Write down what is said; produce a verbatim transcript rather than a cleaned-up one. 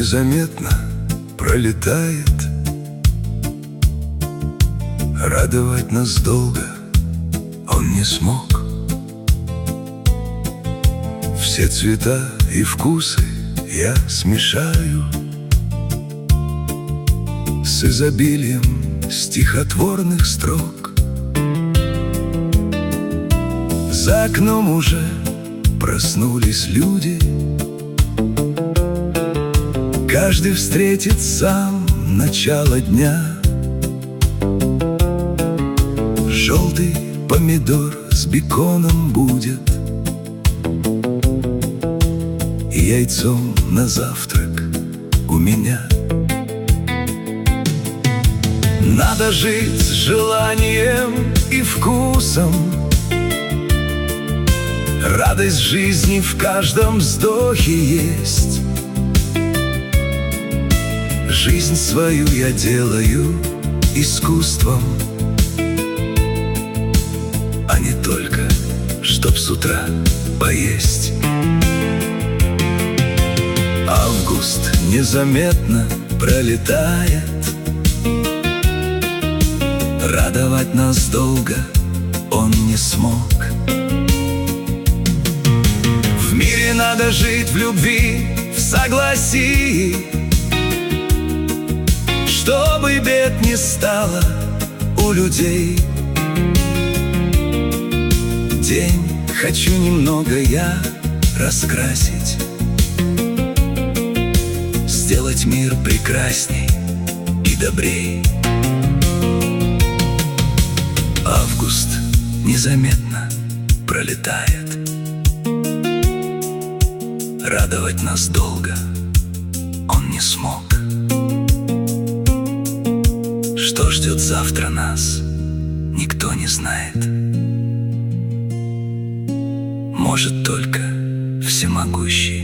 незаметно пролетает. Радовать нас долго он не смог. Все цвета и вкусы я смешаю с изобилием стихотворных строк. За окном уже проснулись люди, каждый встретит сам начало дня. Желтый помидор с беконом будет и яйцом на завтрак у меня. Надо жить с желанием и вкусом, радость жизни в каждом вздохе есть. Жизнь свою я делаю искусством, а не только, чтоб с утра поесть. Август незаметно пролетает. Радовать нас долго он не смог. В мире надо жить в любви, в согласии, чтобы бед не стало у людей. День хочу немного я раскрасить, сделать мир прекрасней и добрей. Август незаметно пролетает. Радовать нас долго он не смог. Что ждет завтра нас, никто не знает. Может, только всемогущий